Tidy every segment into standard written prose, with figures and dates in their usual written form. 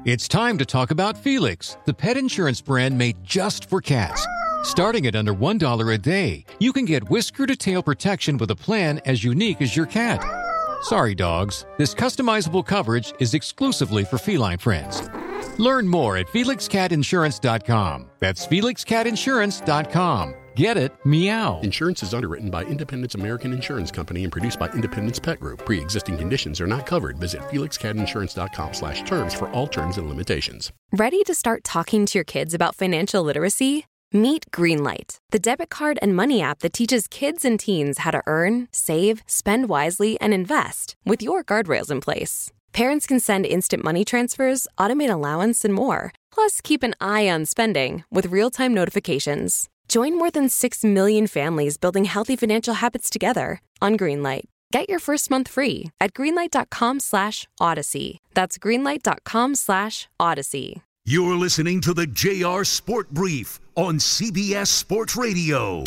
It's time to talk about Felix, the pet insurance brand made just for cats. Starting at under $1 a day, you can get whisker-to-tail protection with a plan as unique as your cat. Sorry, dogs. This customizable coverage is exclusively for feline friends. Learn more at FelixCatInsurance.com. That's FelixCatInsurance.com. Get it? Meow. Insurance is underwritten by Independence American Insurance Company and produced by Independence Pet Group. Pre-existing conditions are not covered. Visit FelixCatInsurance.com/terms for all terms and limitations. Ready to start talking to your kids about financial literacy? Meet Greenlight, the debit card and money app that teaches kids and teens how to earn, save, spend wisely, and invest with your guardrails in place. Parents can send instant money transfers, automate allowance, and more. Plus, keep an eye on spending with real-time notifications. Join more than 6 million families building healthy financial habits together on Greenlight. Get your first month free at greenlight.com/Odyssey. That's greenlight.com/Odyssey. You're listening to the JR Sport Brief on CBS Sports Radio.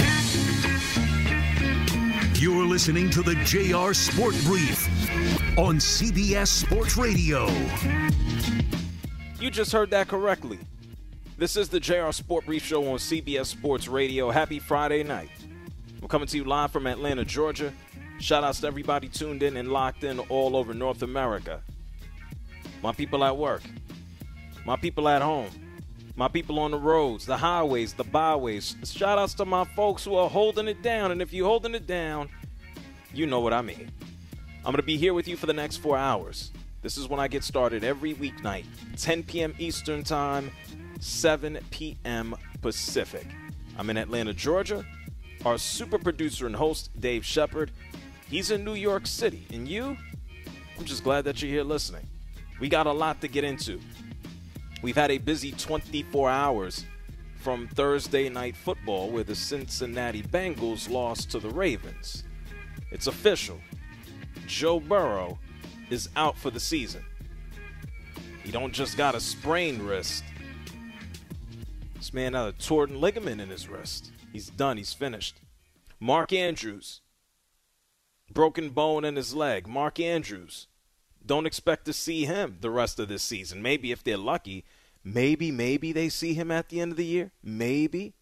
You're listening to the JR Sport Brief on CBS Sports Radio. You just heard that correctly. This is the JR Sport Brief Show on CBS Sports Radio. Happy Friday night. We're coming to you live from Atlanta, Georgia. Shout outs to everybody tuned in and locked in all over North America. My people at work. My people at home. My people on the roads, the highways, the byways. Shout outs to my folks who are holding it down. And if you're holding it down, you know what I mean. I'm going to be here with you for the next 4 hours. This is when I get started every weeknight, 10 p.m. Eastern Time, 7 p.m. Pacific. I'm in Atlanta, Georgia. Our super producer and host, Dave Shepard, he's in New York City. And you? I'm just glad that you're here listening. We got a lot to get into. We've had a busy 24 hours from Thursday Night Football where the Cincinnati Bengals lost to the Ravens. It's official. Joe Burrow is out for the season. He don't just got a sprained wrist. This man had a torn ligament in his wrist. He's done. He's finished. Mark Andrews, broken bone in his leg. Mark Andrews, don't expect to see him the rest of this season. Maybe if they're lucky, maybe they see him at the end of the year. Maybe.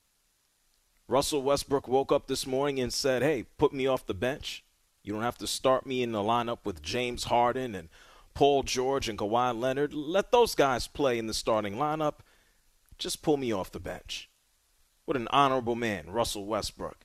Russell Westbrook woke up this morning and said, hey, put me off the bench. You don't have to start me in the lineup with James Harden and Paul George and Kawhi Leonard. Let those guys play in the starting lineup. Just pull me off the bench. What an honorable man, Russell Westbrook.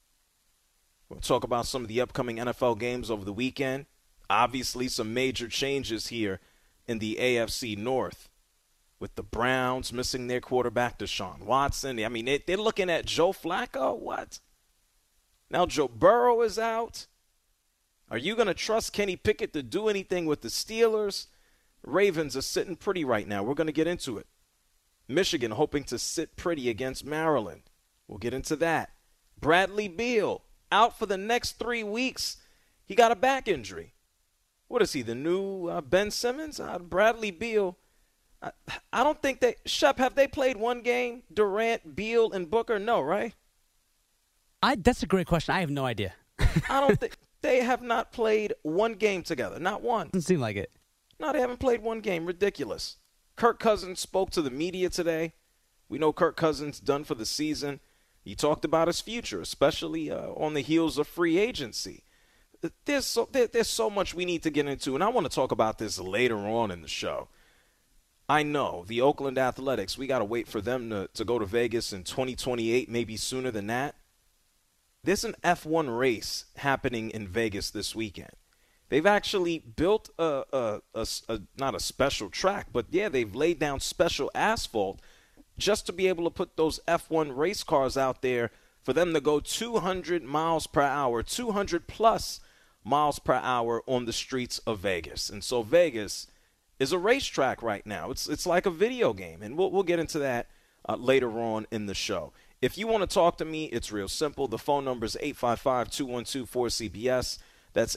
We'll talk about some of the upcoming NFL games over the weekend. Obviously, some major changes here in the AFC North with the Browns missing their quarterback, Deshaun Watson. I mean, they're looking at Joe Flacco. What? Now Joe Burrow is out. Are you going to trust Kenny Pickett to do anything with the Steelers? Ravens are sitting pretty right now. We're going to get into it. Michigan hoping to sit pretty against Maryland. We'll get into that. Bradley Beal out for the next 3 weeks. He got a back injury. What is he, the new Ben Simmons? Bradley Beal. I don't think they – Shep, have they played one game? Durant, Beal, and Booker? No, right? That's a great question. I have no idea. I don't think – they have not played one game together. Not one. Doesn't seem like it. No, they haven't played one game. Ridiculous. Kirk Cousins spoke to the media today. We know Kirk Cousins done for the season. He talked about his future, especially on the heels of free agency. There's so much we need to get into, and I want to talk about this later on in the show. I know the Oakland Athletics, we got to wait for them to go to Vegas in 2028, maybe sooner than that. There's an F1 race happening in Vegas this weekend. They've actually built not a special track, but yeah, they've laid down special asphalt just to be able to put those F1 race cars out there for them to go 200 miles per hour, 200 plus miles per hour on the streets of Vegas. And so Vegas is a racetrack right now. It's like a video game, and we'll get into that later on in the show. If you want to talk to me, it's real simple. The phone number is 855-212-4CBS. That's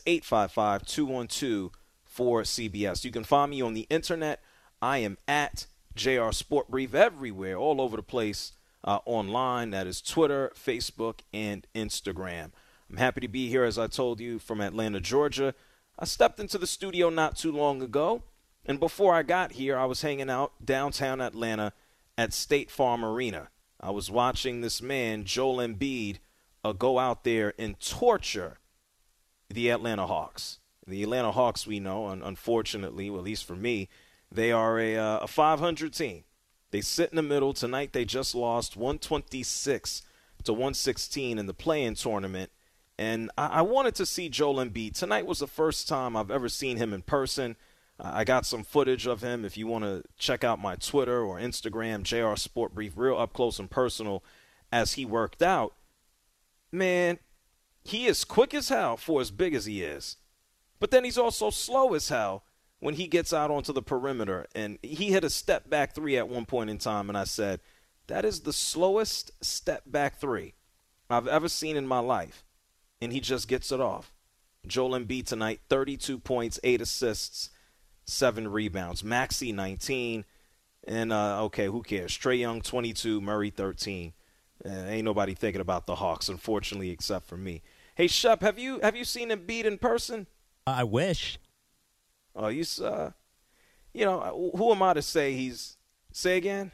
855-212-4CBS. You can find me on the internet. I am at JR Sport Brief everywhere, all over the place online. That is Twitter, Facebook, and Instagram. I'm happy to be here, as I told you, from Atlanta, Georgia. I stepped into the studio not too long ago. And before I got here, I was hanging out downtown Atlanta at State Farm Arena. I was watching this man, Joel Embiid, go out there and torture the Atlanta Hawks. The Atlanta Hawks, we know, unfortunately, well, at least for me, they are a 500 team. They sit in the middle. Tonight they just lost 126 to 116 in the play-in tournament. And I wanted to see Joel Embiid. Tonight was the first time I've ever seen him in person. I got some footage of him. If you want to check out my Twitter or Instagram, JR Sport Brief, real up close and personal as he worked out. Man, he is quick as hell for as big as he is. But then he's also slow as hell when he gets out onto the perimeter. And he hit a step-back three at one point in time, and I said, that is the slowest step-back three I've ever seen in my life. And he just gets it off. Joel Embiid tonight, 32 points, 8 assists, 7 rebounds. Maxey, 19. And, okay, who cares? Trae Young, 22. Murray, 13. Ain't nobody thinking about the Hawks, unfortunately, except for me. Hey, Shep, have you seen Embiid in person? I wish. Oh, you know, who am I to say he's – say again?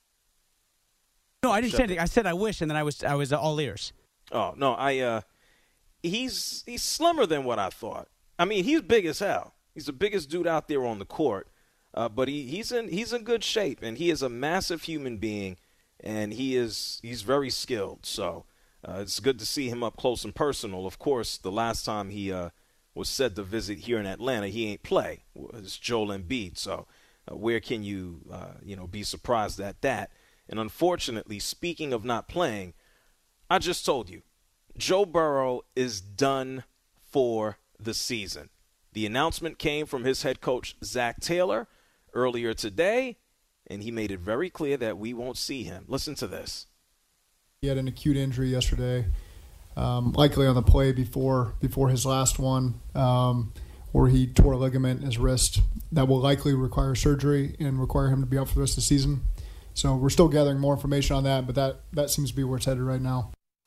No, I didn't say anything. I said I wish, and then I was all ears. Oh, no, he's slimmer than what I thought. I mean, he's big as hell. He's the biggest dude out there on the court, but he's in good shape, and he is a massive human being, and he's very skilled. So it's good to see him up close and personal. Of course, the last time he was said to visit here in Atlanta, he ain't play. It's Joel Embiid. So where can you be surprised at that? And unfortunately, speaking of not playing, I just told you, Joe Burrow is done for the season. The announcement came from his head coach, Zach Taylor, earlier today, and he made it very clear that we won't see him. Listen to this. He had an acute injury yesterday, likely on the play before his last one, where he tore a ligament in his wrist that will likely require surgery and require him to be out for the rest of the season. So we're still gathering more information on that, but that seems to be where it's headed right now.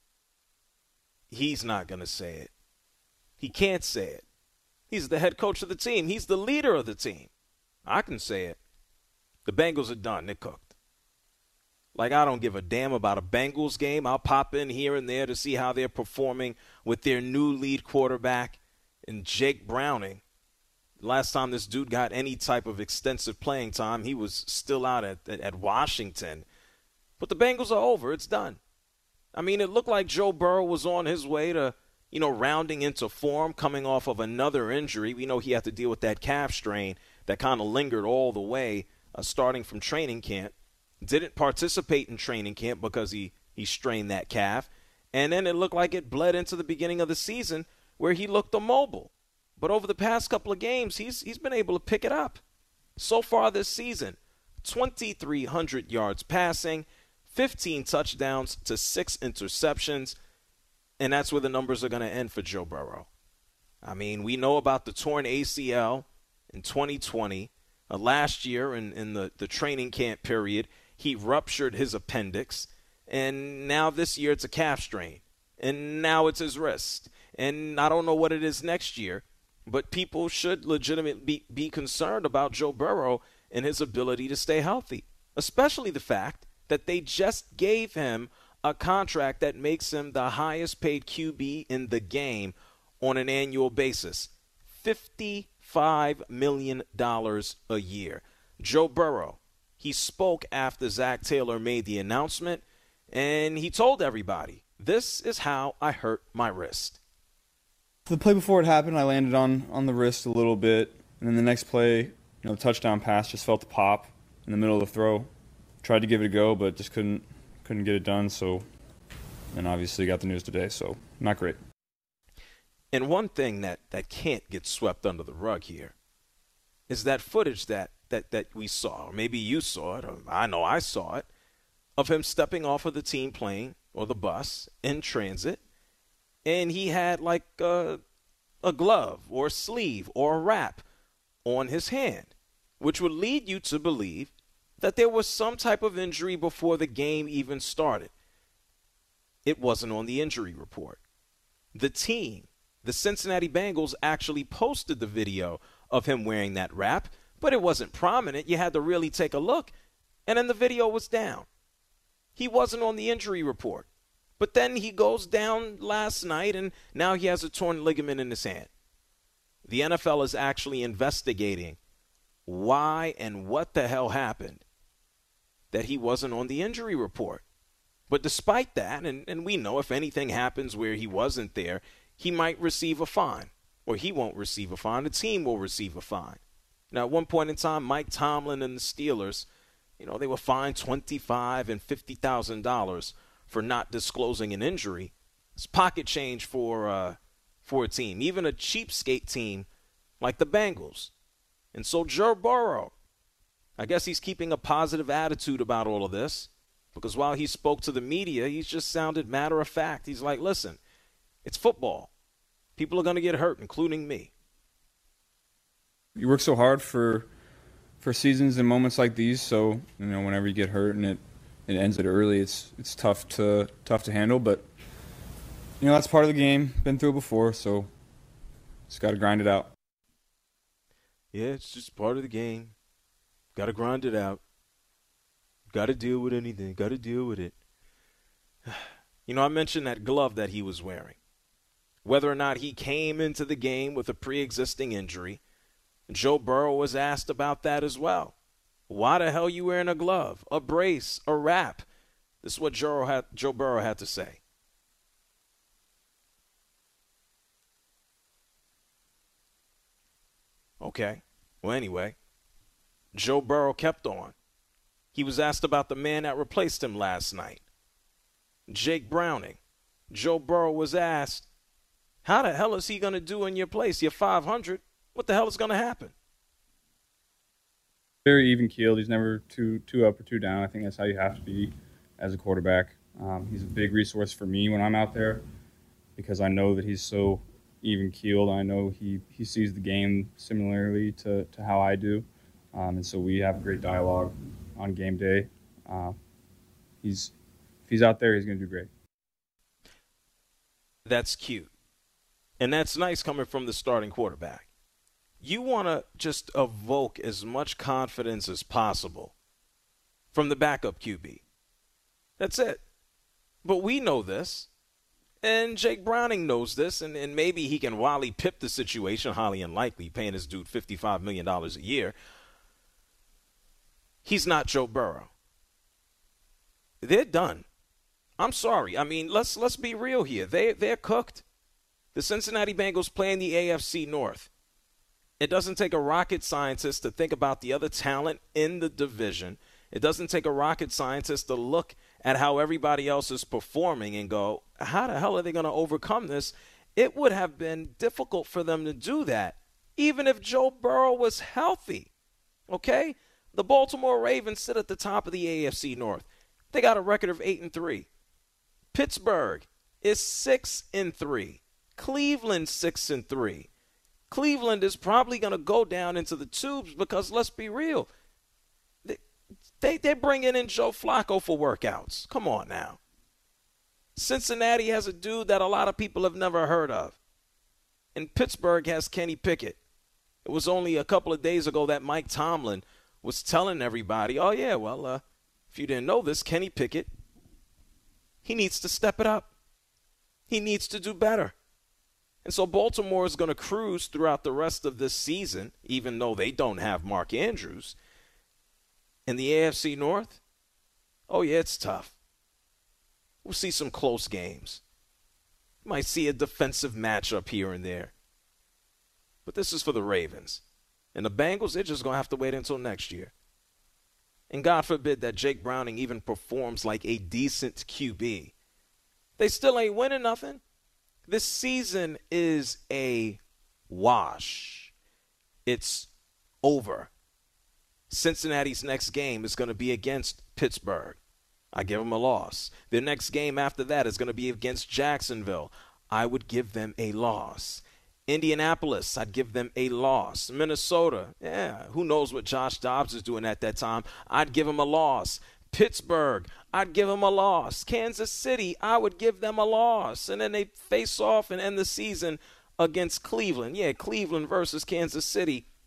He's not going to say it. He can't say it. He's the head coach of the team. He's the leader of the team. I can say it. The Bengals are done. They're cooked. Like, I don't give a damn about a Bengals game. I'll pop in here and there to see how they're performing with their new lead quarterback and Jake Browning. Last time this dude got any type of extensive playing time, he was still out at Washington. But the Bengals are over. It's done. I mean, it looked like Joe Burrow was on his way to, rounding into form, coming off of another injury. We know he had to deal with that calf strain that kind of lingered all the way, starting from training camp. Didn't participate in training camp because he strained that calf. And then it looked like it bled into the beginning of the season where he looked immobile. But over the past couple of games, he's been able to pick it up. So far this season, 2,300 yards passing, 15 touchdowns to 6 interceptions, and that's where the numbers are going to end for Joe Burrow. I mean, we know about the torn ACL in 2020. Last year in the training camp period, he ruptured his appendix, and now this year it's a calf strain, and now it's his wrist. And I don't know what it is next year, but people should legitimately be concerned about Joe Burrow and his ability to stay healthy, especially the fact that they just gave him a contract that makes him the highest paid QB in the game on an annual basis, $55 million a year. Joe Burrow, he spoke after Zach Taylor made the announcement, and he told everybody, this is how I hurt my wrist. The play before it happened, I landed on the wrist a little bit, and then the next play, touchdown pass, just felt the pop in the middle of the throw. Tried to give it a go, but just couldn't get it done. So, and obviously got the news today, so not great. And one thing that can't get swept under the rug here is that footage that we saw, or maybe you saw it, or I know I saw it, of him stepping off of the team plane or the bus in transit, and he had like a glove or a sleeve or a wrap on his hand, which would lead you to believe that there was some type of injury before the game even started. It wasn't on the injury report. The team, the Cincinnati Bengals, actually posted the video of him wearing that wrap but it wasn't prominent. You had to really take a look. And then the video was down. He wasn't on the injury report. But then he goes down last night, and now he has a torn ligament in his hand. The NFL is actually investigating why and what the hell happened that he wasn't on the injury report. But despite that, and we know if anything happens where he wasn't there, he might receive a fine. Or he won't receive a fine. The team will receive a fine. Now, at one point in time, Mike Tomlin and the Steelers, they were fined $25,000 and $50,000 for not disclosing an injury. It's pocket change for a team, even a cheapskate team like the Bengals. And so Joe Burrow, I guess he's keeping a positive attitude about all of this, because while he spoke to the media, he's just sounded matter of fact. He's like, listen, it's football. People are going to get hurt, including me. You work so hard for seasons and moments like these, so whenever you get hurt and it ends it early, it's tough to handle. But that's part of the game. Been through it before, so just got to grind it out. Yeah, it's just part of the game. Got to grind it out. Got to deal with anything. Got to deal with it. I mentioned that glove that he was wearing. Whether or not he came into the game with a pre-existing injury, Joe Burrow was asked about that as well. Why the hell are you wearing a glove, a brace, a wrap? This is what Joe Burrow had to say. Okay. Well, anyway, Joe Burrow kept on. He was asked about the man that replaced him last night, Jake Browning. Joe Burrow was asked, how the hell is he going to do in your place? You're 500. What the hell is going to happen? Very even-keeled. He's never too up or too down. I think that's how you have to be as a quarterback. He's a big resource for me when I'm out there because I know that he's so even-keeled. I know he sees the game similarly to how I do. And so we have great dialogue on game day. If he's out there, he's going to do great. That's cute. And that's nice coming from the starting quarterback. You want to just evoke as much confidence as possible from the backup QB. That's it. But we know this. And Jake Browning knows this, and maybe he can Wally Pip the situation, highly unlikely, paying this dude $55 million a year. He's not Joe Burrow. They're done. I'm sorry. I mean, let's be real here. They're cooked. The Cincinnati Bengals play in the AFC North. It doesn't take a rocket scientist to think about the other talent in the division. It doesn't take a rocket scientist to look at how everybody else is performing and go, how the hell are they going to overcome this? It would have been difficult for them to do that, even if Joe Burrow was healthy. Okay? The Baltimore Ravens sit at the top of the AFC North. They got a record of 8-3. Pittsburgh is 6-3. Cleveland 6-3. Cleveland is probably going to go down into the tubes because, let's be real, they're bringing in Joe Flacco for workouts. Come on now. Cincinnati has a dude that a lot of people have never heard of. And Pittsburgh has Kenny Pickett. It was only a couple of days ago that Mike Tomlin was telling everybody, oh, yeah, well, if you didn't know this, Kenny Pickett, he needs to step it up. He needs to do better. And so Baltimore is going to cruise throughout the rest of this season, even though they don't have Mark Andrews. In the AFC North, oh, yeah, it's tough. We'll see some close games. Might see a defensive matchup here and there. But this is for the Ravens. And the Bengals, they're just going to have to wait until next year. And God forbid that Jake Browning even performs like a decent QB. They still ain't winning nothing. This season is a wash. It's over. Cincinnati's next game is going to be against Pittsburgh. I give them a loss. Their next game after that is going to be against Jacksonville. I would give them a loss. Indianapolis, I'd give them a loss. Minnesota, who knows what Josh Dobbs is doing at that time. I'd give him a loss. Pittsburgh, I'd give them a loss. Kansas City, I would give them a loss. And then they face off and end the season against Cleveland. Yeah, Cleveland versus Kansas City.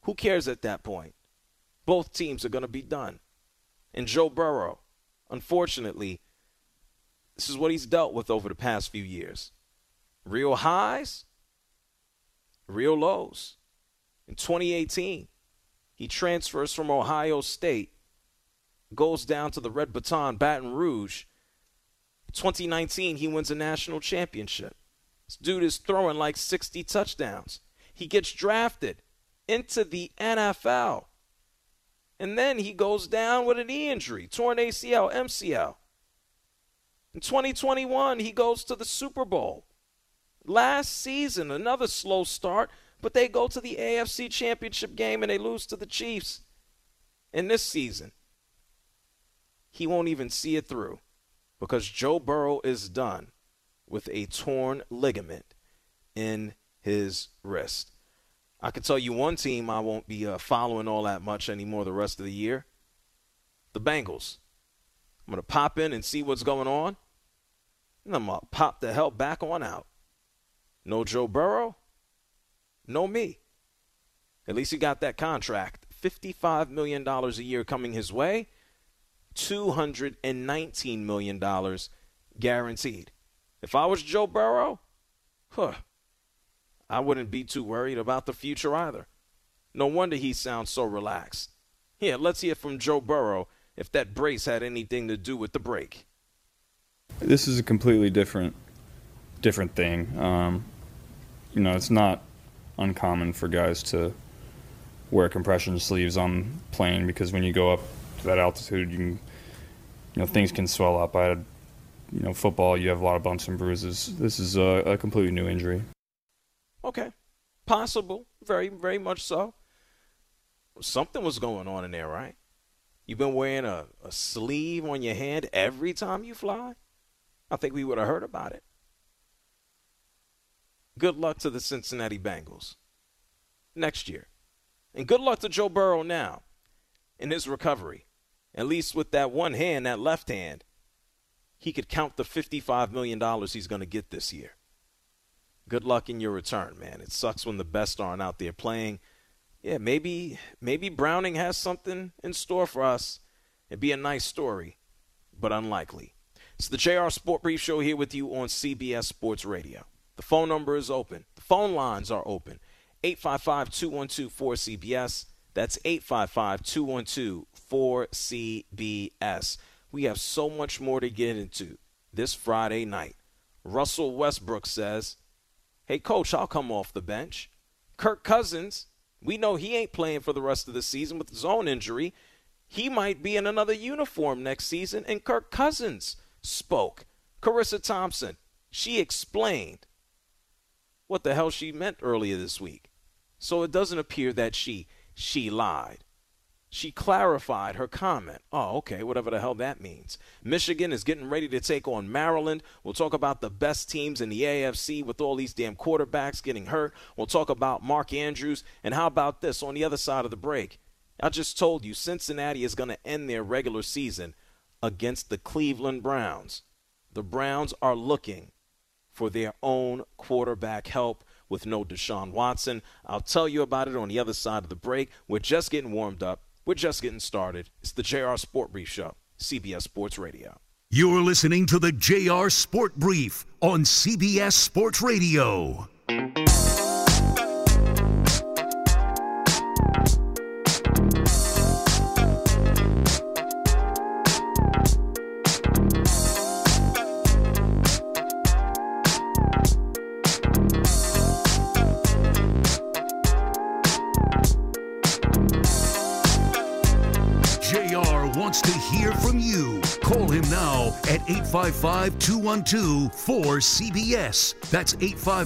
Who cares at that point? Both teams are going to be done. And Joe Burrow, unfortunately, this is what he's dealt with over the past few years. Real highs, real lows. In 2018, he transfers from Ohio State, goes down to the Red Baton, Baton Rouge. 2019, he wins a national championship. This dude is throwing like 60 touchdowns. He gets drafted into the NFL. And then he goes down with an knee injury, torn ACL, MCL. In 2021, he goes to the Super Bowl. Last season, another slow start, but they go to the AFC Championship game and they lose to the Chiefs. And this season, he won't even see it through because Joe Burrow is done with a torn ligament in his wrist. I can tell you one team I won't be following all that much anymore the rest of the year. The Bengals. I'm going to pop in and see what's going on, and I'm going to pop the hell back on out. No Joe Burrow, no me. At least he got that contract. $55 million a year coming his way. $219 million guaranteed. If I was Joe Burrow, I wouldn't be too worried about the future either. No wonder he sounds so relaxed. Here, let's hear from Joe Burrow if that brace had anything to do with the break. This is a completely different thing. It's not uncommon for guys to wear compression sleeves on plane because when you go up to that altitude, things can swell up. I had, football, you have a lot of bumps and bruises. This is a completely new injury. Okay. Possible. Very, very much so. Something was going on in there, right? You've been wearing a sleeve on your hand every time you fly? I think we would have heard about it. Good luck to the Cincinnati Bengals next year. And good luck to Joe Burrow now in his recovery. At least with that one hand, that left hand, he could count the $55 million he's going to get this year. Good luck in your return, man. It sucks when the best aren't out there playing. Yeah, maybe Browning has something in store for us. It'd be a nice story, but unlikely. It's the JR Sport Brief Show here with you on CBS Sports Radio. The phone number is open. The phone lines are open. 855-212-4CBS. That's 855-212-4CBS. We have so much more to get into this Friday night. Russell Westbrook says, hey, Coach, I'll come off the bench. Kirk Cousins, we know he ain't playing for the rest of the season with his own injury. He might be in another uniform next season, and Kirk Cousins spoke. Carissa Thompson, she explained what the hell she meant earlier this week. So it doesn't appear that she lied. She clarified her comment. Oh, okay, whatever the hell that means. Michigan is getting ready to take on Maryland. We'll talk about the best teams in the AFC with all these damn quarterbacks getting hurt. We'll talk about Mark Andrews. And how about this on the other side of the break? I just told you Cincinnati is going to end their regular season against the Cleveland Browns. The Browns are looking for their own quarterback help with no Deshaun Watson. I'll tell you about it on the other side of the break. We're just getting warmed up. We're just getting started. It's the JR Sport Brief Show, CBS Sports Radio. You're listening to the JR Sport Brief on CBS Sports Radio. Wants to hear from you. Call him now at 855-212-4CBS. That's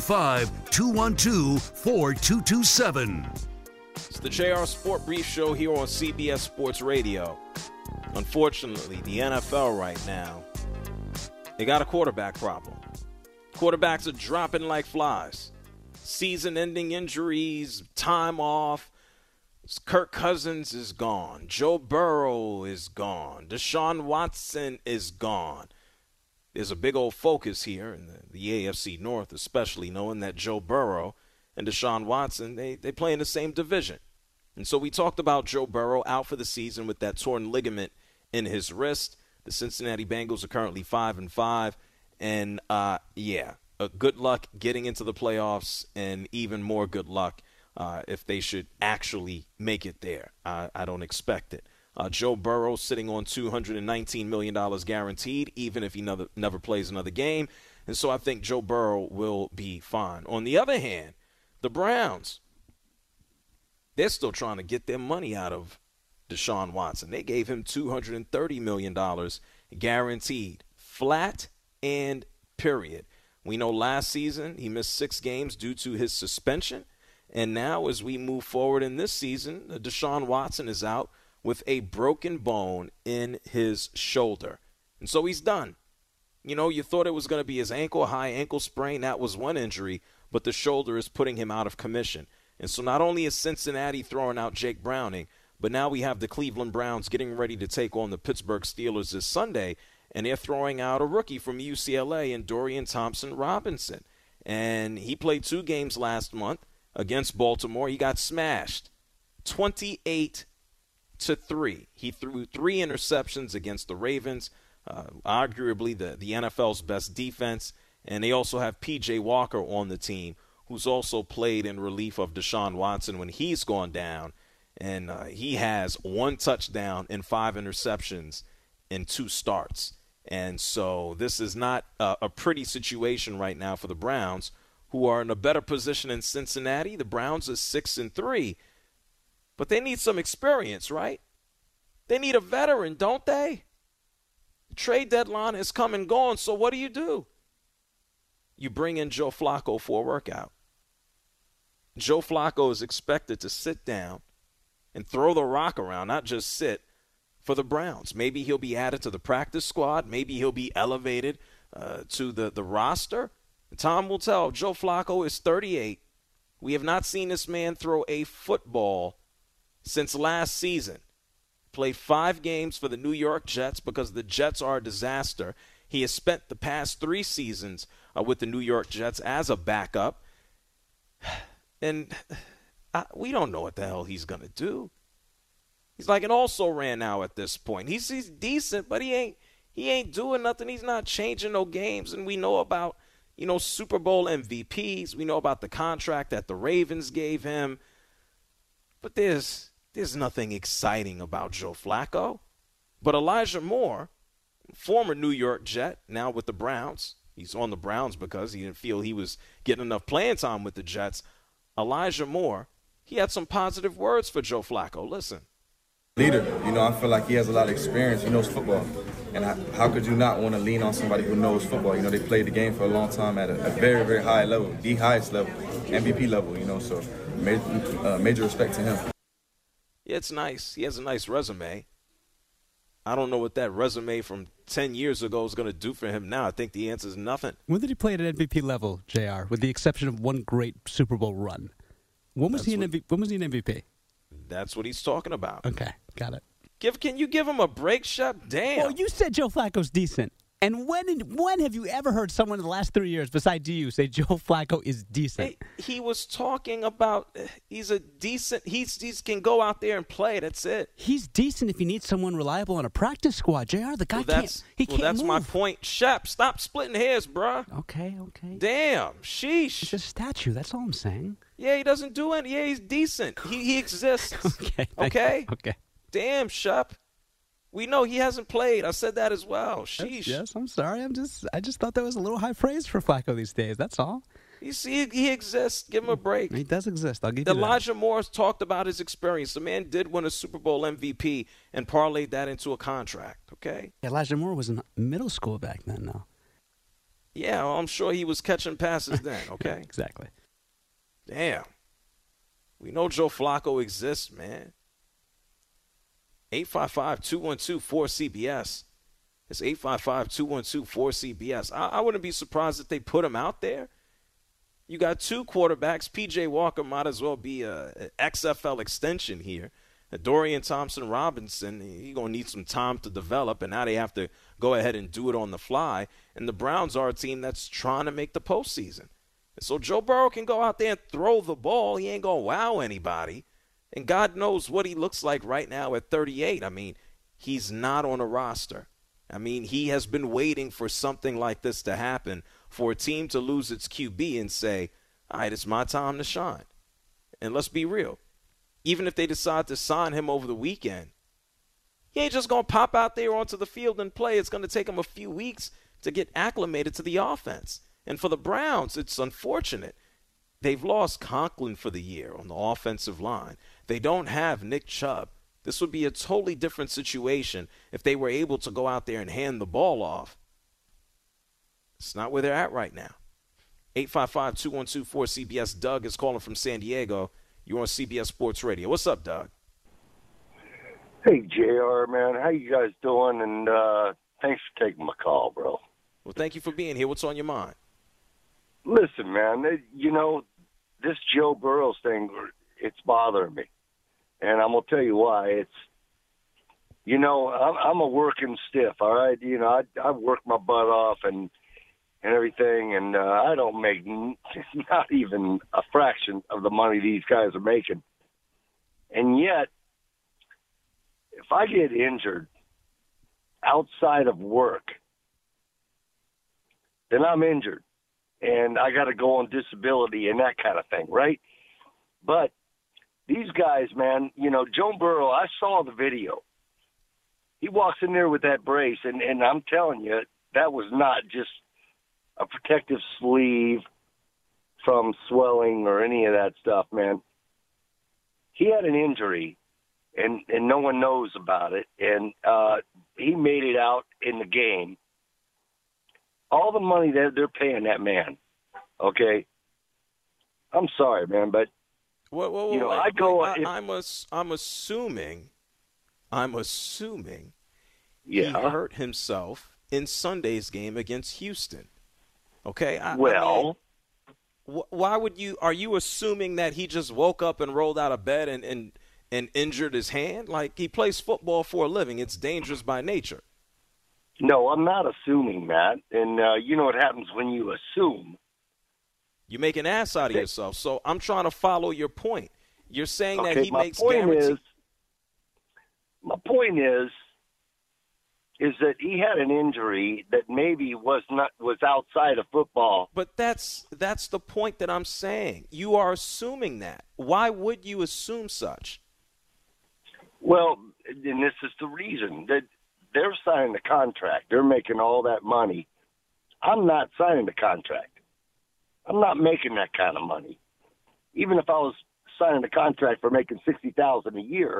855-212-4227. It's the JR Sport Brief Show here on CBS Sports Radio. Unfortunately, the NFL right now, they got a quarterback problem. Quarterbacks are dropping like flies. Season-ending injuries, time off. Kirk Cousins is gone. Joe Burrow is gone. Deshaun Watson is gone. There's a big old focus here in the AFC North, especially knowing that Joe Burrow and Deshaun Watson, they play in the same division. And so we talked about Joe Burrow out for the season with that torn ligament in his wrist. The Cincinnati Bengals are currently 5-5. And, good luck getting into the playoffs, and even more good luck if they should actually make it there. I don't expect it. Joe Burrow sitting on $219 million guaranteed, even if he never plays another game. And so I think Joe Burrow will be fine. On the other hand, the Browns, they're still trying to get their money out of Deshaun Watson. They gave him $230 million guaranteed, flat and period. We know last season he missed 6 games due to his suspension. And now as we move forward in this season, Deshaun Watson is out with a broken bone in his shoulder. And so he's done. You know, you thought it was going to be his high ankle sprain. That was one injury, but the shoulder is putting him out of commission. And so not only is Cincinnati throwing out Jake Browning, but now we have the Cleveland Browns getting ready to take on the Pittsburgh Steelers this Sunday, and they're throwing out a rookie from UCLA in Dorian Thompson-Robinson. And he played 2 games last month against Baltimore. He got smashed 28-3. He threw 3 interceptions against the Ravens, arguably the NFL's best defense. And they also have P.J. Walker on the team, who's also played in relief of Deshaun Watson when he's gone down. And he has 1 touchdown and 5 interceptions in 2 starts. And so this is not a pretty situation right now for the Browns, who are in a better position in Cincinnati. The Browns are 6-3, but they need some experience, right? They need a veteran, don't they? The trade deadline has come and gone, so what do? You bring in Joe Flacco for a workout. Joe Flacco is expected to sit down and throw the rock around, not just sit, for the Browns. Maybe he'll be added to the practice squad. Maybe he'll be elevated to the roster. Time will tell. Joe Flacco is 38. We have not seen this man throw a football since last season. Played 5 games for the New York Jets because the Jets are a disaster. He has spent the past 3 seasons with the New York Jets as a backup. And we don't know what the hell he's going to do. He's like an also-ran now at this point. He's decent, but he ain't doing nothing. He's not changing no games. And we know about, Super Bowl MVPs. We know about the contract that the Ravens gave him. But there's nothing exciting about Joe Flacco. But Elijah Moore, former New York Jet, now with the Browns. He's on the Browns because he didn't feel he was getting enough playing time with the Jets. Elijah Moore, he had some positive words for Joe Flacco. Listen. Leader, I feel like he has a lot of experience. He knows football. And how could you not want to lean on somebody who knows football? They played the game for a long time at a very, very high level, the highest level, MVP level, so major respect to him. Yeah, it's nice. He has a nice resume. I don't know what that resume from 10 years ago is going to do for him now. I think the answer is nothing. When did he play at an MVP level, JR, with the exception of one great Super Bowl run? When was he an MVP? That's what he's talking about. Okay, got it. Can you give him a break, Shep? Damn. Well, you said Joe Flacco's decent. And when have you ever heard someone in the last 3 years besides you say Joe Flacco is decent? He was talking about he's a decent – he can go out there and play. That's it. He's decent if you need someone reliable on a practice squad. JR, the guy can't move. That's my point. Shep, stop splitting hairs, bruh. Okay. Damn. Sheesh. It's a statue. That's all I'm saying. Yeah, he doesn't do it. Yeah, he's decent. He exists. Okay? Okay. Damn, Shep. We know he hasn't played. I said that as well. Sheesh. Yes, I'm sorry. I just thought that was a little high praise for Flacco these days. That's all. You see, he exists. Give him a break. He does exist. I'll give you that. Elijah Moore's talked about his experience. The man did win a Super Bowl MVP and parlayed that into a contract, okay? Elijah Moore was in middle school back then, though. Yeah, well, I'm sure he was catching passes then, okay? Exactly. Damn. We know Joe Flacco exists, man. 855-212-4CBS. It's 855-212-4CBS. I wouldn't be surprised if they put him out there. You got 2 quarterbacks. P.J. Walker might as well be an XFL extension here. Dorian Thompson-Robinson, he's going to need some time to develop, and now they have to go ahead and do it on the fly. And the Browns are a team that's trying to make the postseason. And so Joe Burrow can go out there and throw the ball. He ain't going to wow anybody. And God knows what he looks like right now at 38. I mean, he's not on a roster. I mean, he has been waiting for something like this to happen, for a team to lose its QB and say, all right, it's my time to shine. And let's be real. Even if they decide to sign him over the weekend, he ain't just going to pop out there onto the field and play. It's going to take him a few weeks to get acclimated to the offense. And for the Browns, it's unfortunate. They've lost Conklin for the year on the offensive line. They don't have Nick Chubb. This would be a totally different situation if they were able to go out there and hand the ball off. It's not where they're at right now. 855-212-4CBS. Doug is calling from San Diego. You're on CBS Sports Radio. What's up, Doug? Hey, JR, man. How you guys doing? And thanks for taking my call, bro. Well, thank you for being here. What's on your mind? Listen, man, you know, this Joe Burrow thing, it's bothering me. And I'm going to tell you why. It's, you know, I'm a working stiff, all right? You know, I work my butt off and everything, and I don't make not even a fraction of the money these guys are making. And yet, if I get injured outside of work, then I'm injured. And I got to go on disability and that kind of thing, right? But these guys, man, you know, Joe Burrow, I saw the video. He walks in there with that brace, and I'm telling you, that was not just a protective sleeve from swelling or any of that stuff, man. He had an injury, and no one knows about it, and he made it out in the game. All the money that they're paying that man, okay? I'm sorry, man, but you know, I go. I'm assuming he Yeah. hurt himself in Sunday's game against Houston. Okay. Why would you? Are you assuming that he just woke up and rolled out of bed and injured his hand? Like, he plays football for a living. It's dangerous by nature. No, I'm not assuming that. And you know what happens when you assume? You make an ass out of yourself. So I'm trying to follow your point. You're saying that he makes guaranteed. My point is that he had an injury that maybe was outside of football. But that's the point that I'm saying. You are assuming that. Why would you assume such? Well, and this is the reason that they're signing the contract. They're making all that money. I'm not signing the contract. I'm not making that kind of money. Even if I was signing a contract for making $60,000 a year,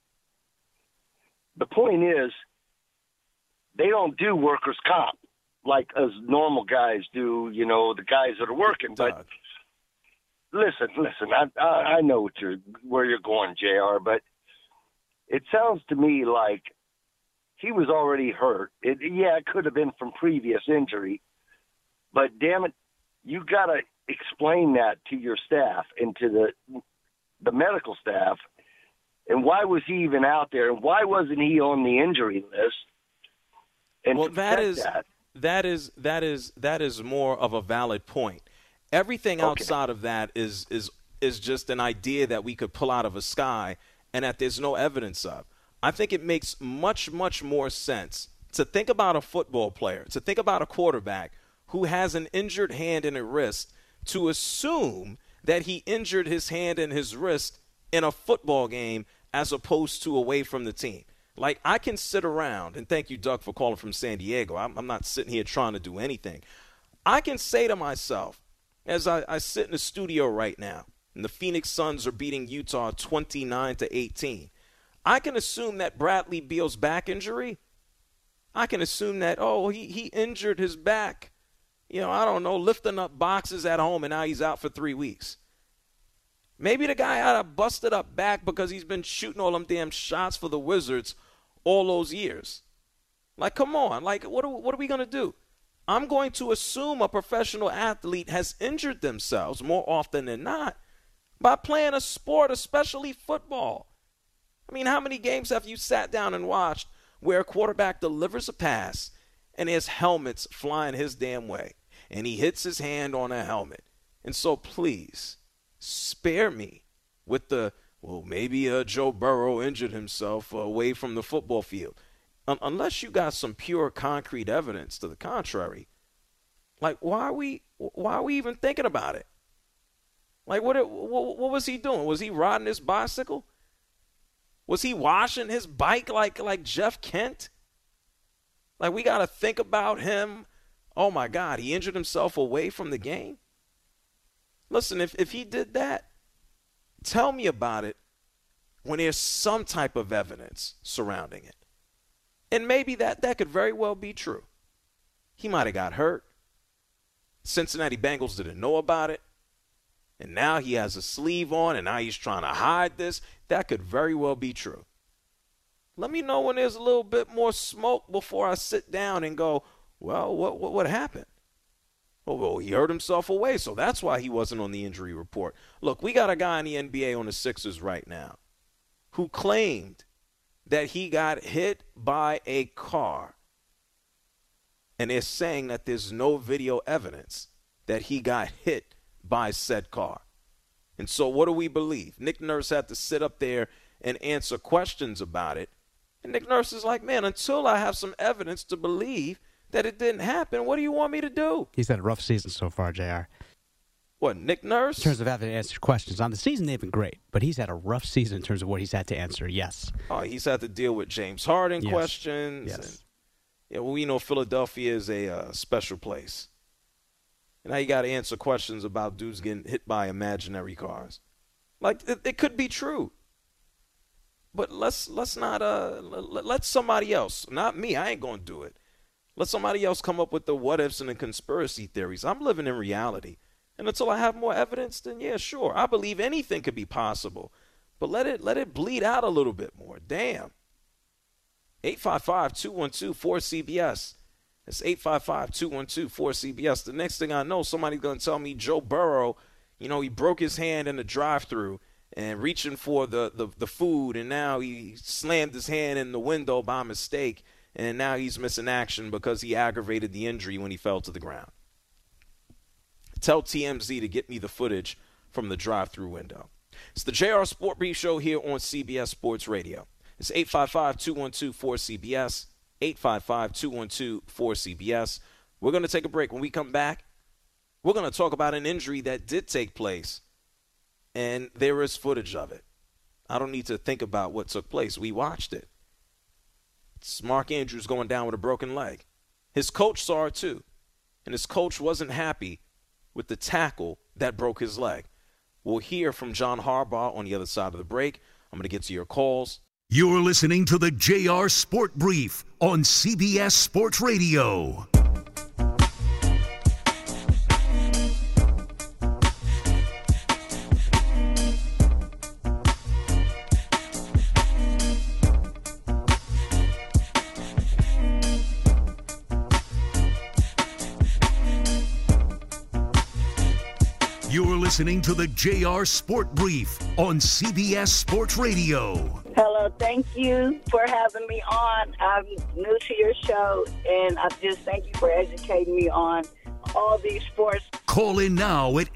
the point is they don't do workers' comp like as normal guys do, you know, the guys that are working. But listen, I know where you're going, JR, but it sounds to me like he was already hurt. It could have been from previous injury, but damn it, you got to explain that to your staff and to the medical staff. And why was he even out there? And why wasn't he on the injury list? And well, that is more of a valid point. Everything outside of that is just an idea that we could pull out of a sky and that there's no evidence of. I think it makes much, much more sense to think about a football player, to think about a quarterback who has an injured hand and a wrist, to assume that he injured his hand and his wrist in a football game as opposed to away from the team. Like, I can sit around, and thank you, Doug, for calling from San Diego. I'm not sitting here trying to do anything. I can say to myself, as I sit in the studio right now, and the Phoenix Suns are beating Utah 29-18, I can assume that Bradley Beal's back injury, I can assume that, he injured his back, I don't know, lifting up boxes at home, and now he's out for 3 weeks. Maybe the guy had a busted up back because he's been shooting all them damn shots for the Wizards all those years. Like, come on. Like, what are we going to do? I'm going to assume a professional athlete has injured themselves more often than not by playing a sport, especially football. I mean, how many games have you sat down and watched where a quarterback delivers a pass and his helmet's flying his damn way and he hits his hand on a helmet? And so please, spare me with the well, maybe Joe Burrow injured himself away from the football field. Unless you got some pure concrete evidence to the contrary, like why are we even thinking about it? Like what was he doing? Was he riding his bicycle? Was he washing his bike like Jeff Kent? Like we got to think about him. Oh my God, he injured himself away from the game. Listen, if he did that, tell me about it when there's some type of evidence surrounding it. And maybe that could very well be true. He might have got hurt. Cincinnati Bengals didn't know about it. And now he has a sleeve on, and now he's trying to hide this. That could very well be true. Let me know when there's a little bit more smoke before I sit down and go, well, what happened? Well, he hurt himself away, so that's why he wasn't on the injury report. Look, we got a guy in the NBA on the Sixers right now who claimed that he got hit by a car. And they're saying that there's no video evidence that he got hit by said car. And so what do we believe? Nick Nurse had to sit up there and answer questions about it. And Nick Nurse is like, man, until I have some evidence to believe that it didn't happen, what do you want me to do? He's had a rough season so far, JR. What, Nick Nurse? In terms of having to answer questions. On the season, they've been great, but he's had a rough season in terms of what he's had to answer, yes. Oh, he's had to deal with James Harden questions. Yes. And, yeah, well, we know Philadelphia is a special place. And now you got to answer questions about dudes getting hit by imaginary cars. Like, it could be true. But let's not let somebody else, not me, I ain't going to do it. Let somebody else come up with the what-ifs and the conspiracy theories. I'm living in reality. And until I have more evidence, then yeah, sure. I believe anything could be possible. But let it bleed out a little bit more. Damn. 855-212-4CBS. It's 855-212-4CBS. The next thing I know, somebody's going to tell me Joe Burrow, he broke his hand in the drive-thru and reaching for the food, and now he slammed his hand in the window by mistake, and now he's missing action because he aggravated the injury when he fell to the ground. Tell TMZ to get me the footage from the drive-thru window. It's the JR Sport Brief Show here on CBS Sports Radio. It's 855-212-4CBS, 855-212-4CBS. We're going to take a break. When we come back, we're going to talk about an injury that did take place, and there is footage of it. I don't need to think about what took place. We watched it. It's Mark Andrews going down with a broken leg. His coach saw it too, and his coach wasn't happy with the tackle that broke his leg. We'll hear from John Harbaugh on the other side of the break. I'm going to get to your calls. You're listening to the JR Sport Brief on CBS Sports Radio. You're listening to the JR Sport Brief on CBS Sports Radio. Hello, thank you for having me on. I'm new to your show, and I just thank you for educating me on all these sports. Call in now at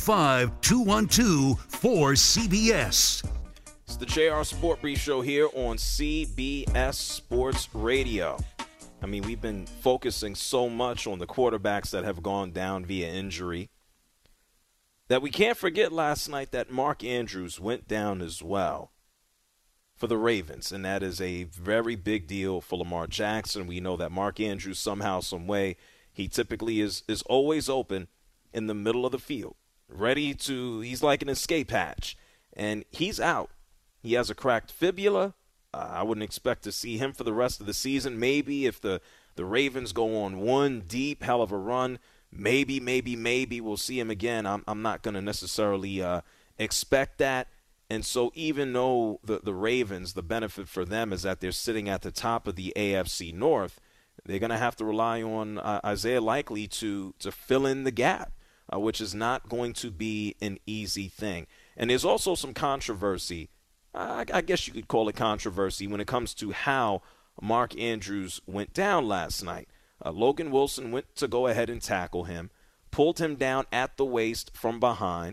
855-212-4CBS. It's the JR Sport Brief Show here on CBS Sports Radio. I mean, we've been focusing so much on the quarterbacks that have gone down via injury that we can't forget last night that Mark Andrews went down as well for the Ravens, and that is a very big deal for Lamar Jackson. We know that Mark Andrews somehow, some way, he typically is always open in the middle of the field, he's like an escape hatch, and he's out. He has a cracked fibula. I wouldn't expect to see him for the rest of the season. Maybe if the Ravens go on one deep hell of a run, maybe we'll see him again. I'm not going to necessarily expect that. And so even though the Ravens, the benefit for them is that they're sitting at the top of the AFC North, they're going to have to rely on Isaiah Likely to fill in the gap, which is not going to be an easy thing. And there's also some controversy, I guess you could call it controversy, when it comes to how Mark Andrews went down last night. Logan Wilson went to go ahead and tackle him, pulled him down at the waist from behind,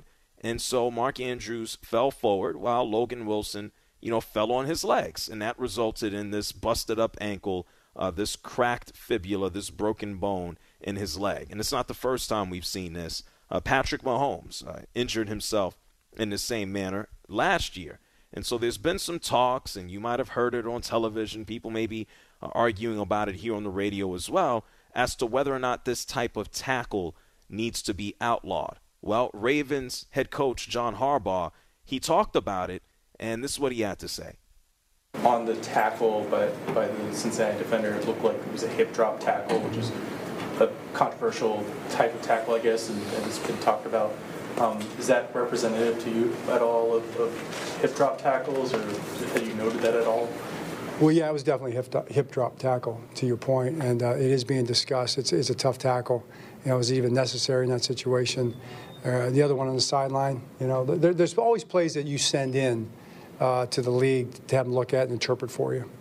And so Mark Andrews fell forward while Logan Wilson, fell on his legs. And that resulted in this busted up ankle, this cracked fibula, this broken bone in his leg. And it's not the first time we've seen this. Patrick Mahomes injured himself in the same manner last year. And so there's been some talks, and you might have heard it on television. People may be arguing about it here on the radio as well, as to whether or not this type of tackle needs to be outlawed. Well, Ravens head coach John Harbaugh, he talked about it, and this is what he had to say. On the tackle by the Cincinnati defender, it looked like it was a hip drop tackle, which is a controversial type of tackle, I guess, and it's been talked about. Is that representative to you at all of hip drop tackles, or have you noted that at all? Well, yeah, it was definitely a hip drop tackle, to your point, and it is being discussed. It's a tough tackle. Was it even necessary in that situation? The other one on the sideline, there's always plays that you send in to the league to have them look at and interpret for you.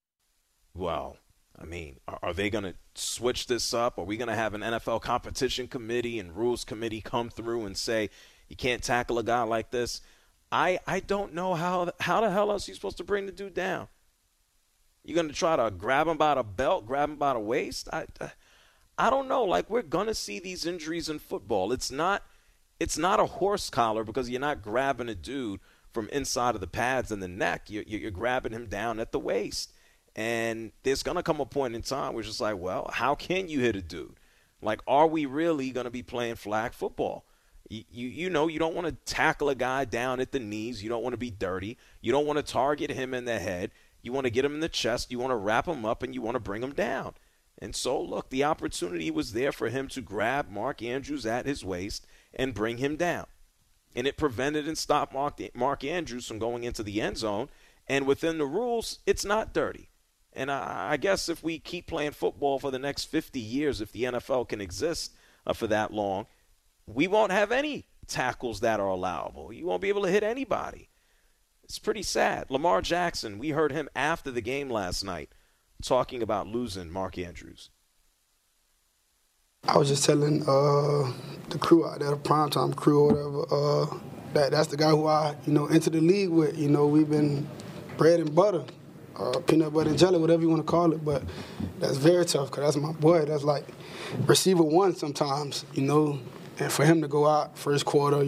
Well, are they going to switch this up? Are we going to have an NFL competition committee and rules committee come through and say you can't tackle a guy like this? I don't know how the hell else are you supposed to bring the dude down? You're going to try to grab him by the belt, grab him by the waist? I don't know. We're going to see these injuries in football. It's not a horse collar because you're not grabbing a dude from inside of the pads and the neck. You're grabbing him down at the waist. And there's going to come a point in time where it's just like, well, how can you hit a dude? Are we really going to be playing flag football? You don't want to tackle a guy down at the knees. You don't want to be dirty. You don't want to target him in the head. You want to get him in the chest. You want to wrap him up, and you want to bring him down. And so, look, the opportunity was there for him to grab Mark Andrews at his waist and bring him down. And it prevented and stopped Mark Andrews from going into the end zone. And within the rules, it's not dirty. And I guess if we keep playing football for the next 50 years, if the NFL can exist for that long, we won't have any tackles that are allowable. You won't be able to hit anybody. It's pretty sad. Lamar Jackson, we heard him after the game last night talking about losing Mark Andrews. I was just telling the crew out there, the primetime crew or whatever, that's the guy who I, entered the league with. We've been bread and butter. Peanut butter and jelly, whatever you want to call it, but that's very tough because that's my boy. That's like receiver one sometimes, and for him to go out first quarter,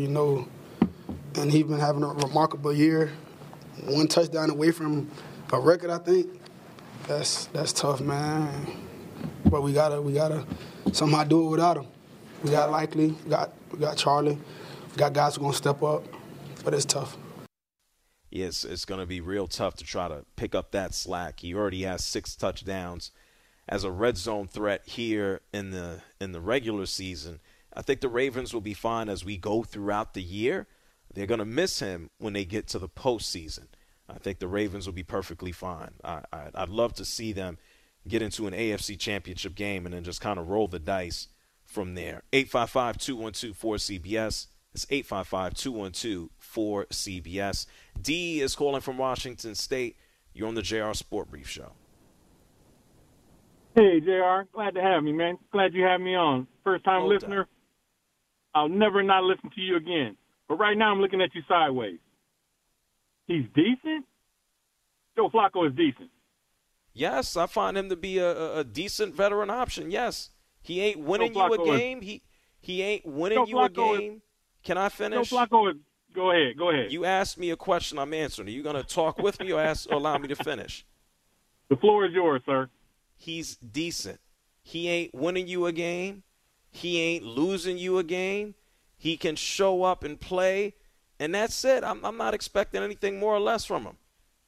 and he's been having a remarkable year, one touchdown away from a record, I think. That's tough, man. But we gotta somehow do it without him. We got Likely, we got Charlie, we got guys who are gonna step up, but it's tough. Yes, it's going to be real tough to try to pick up that slack. He already has 6 touchdowns as a red zone threat here in the regular season. I think the Ravens will be fine as we go throughout the year. They're going to miss him when they get to the postseason. I think the Ravens will be perfectly fine. I'd love to see them get into an AFC championship game and then just kind of roll the dice from there. 855-212-4CBS. It's 855-212-4CBS. D is calling from Washington State. You're on the JR Sport Brief Show. Hey, JR. Glad to have me, man. Glad you have me on. First-time listener. I'll never not listen to you again. But right now I'm looking at you sideways. He's decent? Joe Flacco is decent. Yes, I find him to be a decent veteran option, yes. He ain't winning you a game. He ain't winning you a game. Can I finish? Joe Flacco is – go ahead. You asked me a question, I'm answering. Are you going to talk with me or allow me to finish? The floor is yours, sir. He's decent. He ain't winning you a game. He ain't losing you a game. He can show up and play, and that's it. I'm not expecting anything more or less from him.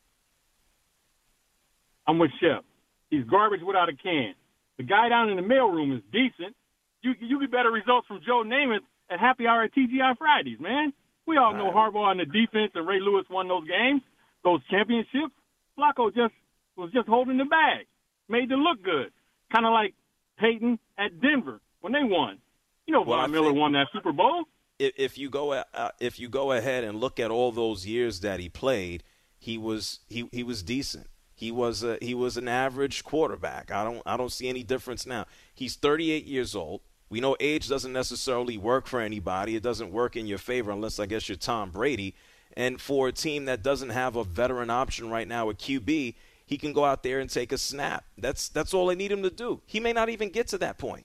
I'm with Shep. He's garbage without a can. The guy down in the mailroom is decent. You get better results from Joe Namath at Happy Hour at TGI Fridays, man. We all know Harbaugh on the defense and Ray Lewis won those games, those championships. Flacco was just holding the bag, made it look good, kind of like Peyton at Denver when they won. Von Miller won that Super Bowl. If you go ahead and look at all those years that he played, he was decent. He was an average quarterback. I don't see any difference now. He's 38 years old. We know age doesn't necessarily work for anybody. It doesn't work in your favor unless, I guess, you're Tom Brady. And for a team that doesn't have a veteran option right now at QB, he can go out there and take a snap. That's all they need him to do. He may not even get to that point.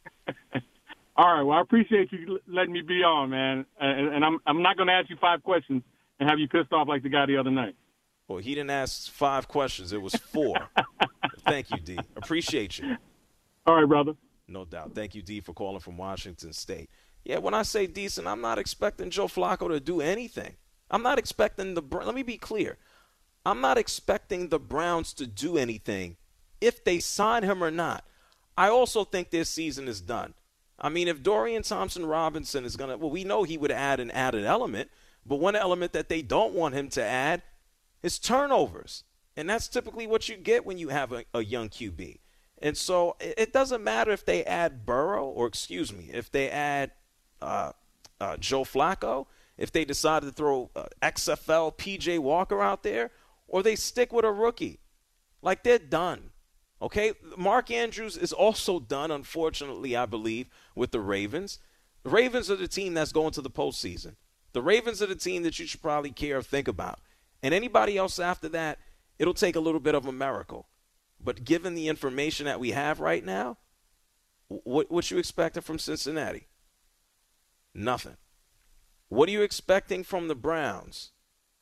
All right, well, I appreciate you letting me be on, man. And I'm not going to ask you 5 questions and have you pissed off like the guy the other night. Well, he didn't ask 5 questions. It was 4. Thank you, D. Appreciate you. All right, brother. No doubt. Thank you, D, for calling from Washington State. Yeah, when I say decent, I'm not expecting Joe Flacco to do anything. I'm not expecting let me be clear. I'm not expecting the Browns to do anything if they sign him or not. I also think their season is done. I mean, if Dorian Thompson-Robinson is going to – well, we know he would add an added element, but one element that they don't want him to add is turnovers. And that's typically what you get when you have a young QB. And so it doesn't matter if they add if they add Joe Flacco, if they decide to throw XFL P.J. Walker out there, or they stick with a rookie. Like, they're done. Okay, Mark Andrews is also done, unfortunately, I believe, with the Ravens. The Ravens are the team that's going to the postseason. The Ravens are the team that you should probably care or think about. And anybody else after that, it'll take a little bit of a miracle. But given the information that we have right now, what you expecting from Cincinnati? Nothing. What are you expecting from the Browns?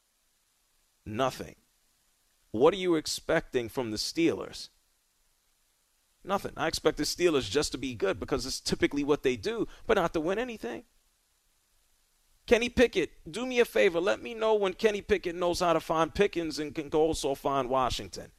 Nothing. What are you expecting from the Steelers? Nothing. I expect the Steelers just to be good because it's typically what they do, but not to win anything. Kenny Pickett, do me a favor. Let me know when Kenny Pickett knows how to find Pickens and can also find Washington.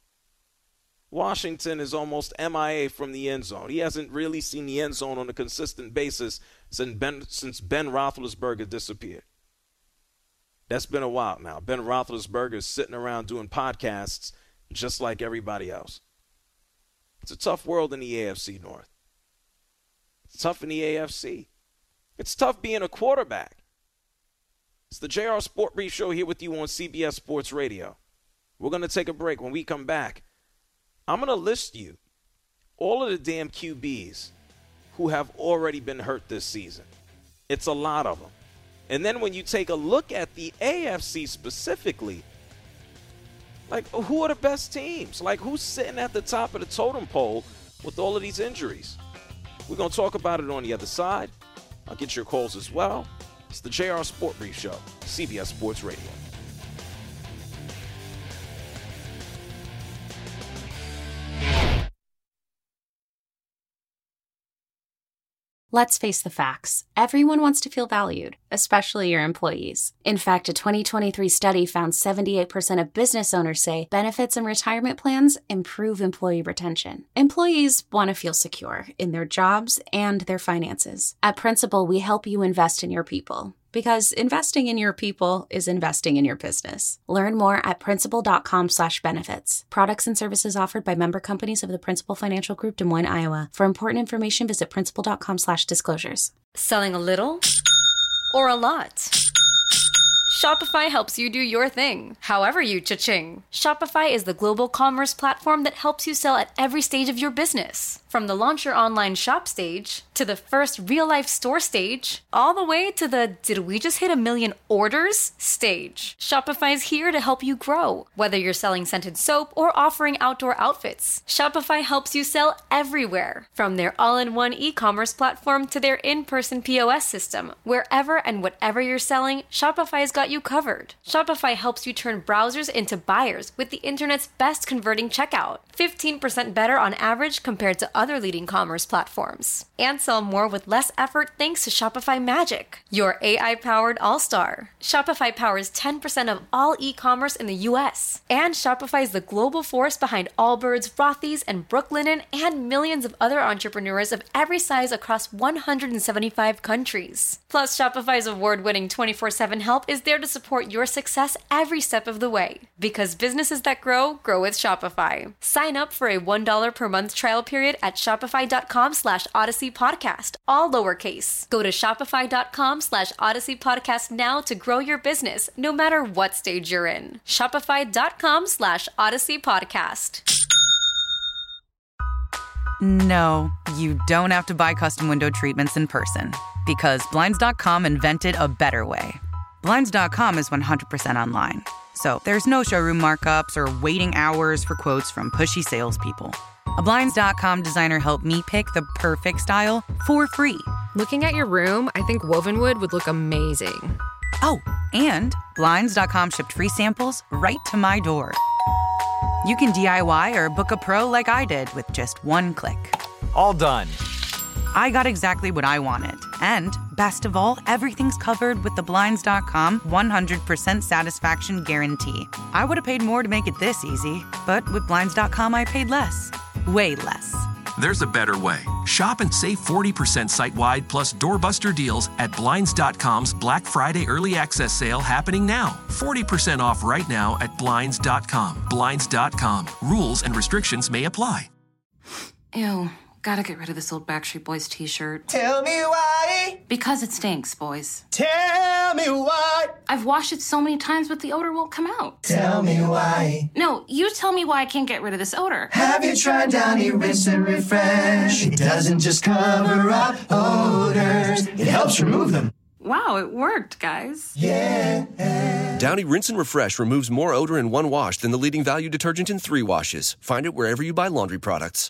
Washington is almost MIA from the end zone. He hasn't really seen the end zone on a consistent basis since Ben Roethlisberger disappeared. That's been a while now. Ben Roethlisberger is sitting around doing podcasts just like everybody else. It's a tough world in the AFC North. It's tough in the AFC. It's tough being a quarterback. It's the JR Sport Brief Show here with you on CBS Sports Radio. We're going to take a break. When we come back, I'm going to list you all of the damn QBs who have already been hurt this season. It's a lot of them. And then when you take a look at the AFC specifically, like, who are the best teams? Like, who's sitting at the top of the totem pole with all of these injuries? We're going to talk about it on the other side. I'll get your calls as well. It's the JR Sport Brief Show, CBS Sports Radio. Let's face the facts. Everyone wants to feel valued, especially your employees. In fact, a 2023 study found 78% of business owners say benefits and retirement plans improve employee retention. Employees want to feel secure in their jobs and their finances. At Principal, we help you invest in your people. Because investing in your people is investing in your business. Learn more at principal.com/benefits. Products and services offered by member companies of the Principal Financial Group, Des Moines, Iowa. For important information, visit principal.com/disclosures. Selling a little or a lot? Shopify helps you do your thing, however you cha-ching. Shopify is the global commerce platform that helps you sell at every stage of your business. From the launch your online shop stage, to the first real-life store stage, all the way to the did we just hit 1 million orders stage. Shopify's here to help you grow. Whether you're selling scented soap or offering outdoor outfits, Shopify helps you sell everywhere. From their all-in-one e-commerce platform to their in-person POS system, wherever and whatever you're selling, Shopify's got you covered. Shopify helps you turn browsers into buyers with the internet's best converting checkout. 15% better on average compared to other leading commerce platforms. And sell more with less effort thanks to Shopify Magic, your AI-powered all-star. Shopify powers 10% of all e-commerce in the U.S. And Shopify is the global force behind Allbirds, Rothy's, and Brooklinen, and millions of other entrepreneurs of every size across 175 countries. Plus, Shopify's award-winning 24/7 help is there to support your success every step of the way. Because businesses that grow, grow with Shopify. Sign up for a $1 per month trial period at shopify.com/Odyssey Podcast, all lowercase. Go to shopify.com/Odyssey Podcast now to grow your business, no matter what stage you're in. Shopify.com/Odyssey Podcast. No, you don't have to buy custom window treatments in person. Because Blinds.com invented a better way. Blinds.com is 100% online. So there's no showroom markups or waiting hours for quotes from pushy salespeople. A Blinds.com designer helped me pick the perfect style for free. Looking at your room, I think Wovenwood would look amazing. Oh, and Blinds.com shipped free samples right to my door. You can DIY or book a pro like I did with just one click. All done. I got exactly what I wanted. And best of all, everything's covered with the Blinds.com 100% satisfaction guarantee. I would have paid more to make it this easy, but with Blinds.com, I paid less. Way less. There's a better way. Shop and save 40% site-wide plus doorbuster deals at Blinds.com's Black Friday Early Access Sale happening now. 40% off right now at Blinds.com. Blinds.com. Rules and restrictions may apply. Ew. Gotta get rid of this old Backstreet Boys t-shirt. Tell me why. Because it stinks, boys. Tell me why. I've washed it so many times, but the odor won't come out. Tell me why. No, you tell me why I can't get rid of this odor. Have you tried Downy Rinse and Refresh? It doesn't just cover up odors. It helps remove them. Wow, it worked, guys. Yeah. Downy Rinse and Refresh removes more odor in one wash than the leading value detergent in 3 washes. Find it wherever you buy laundry products.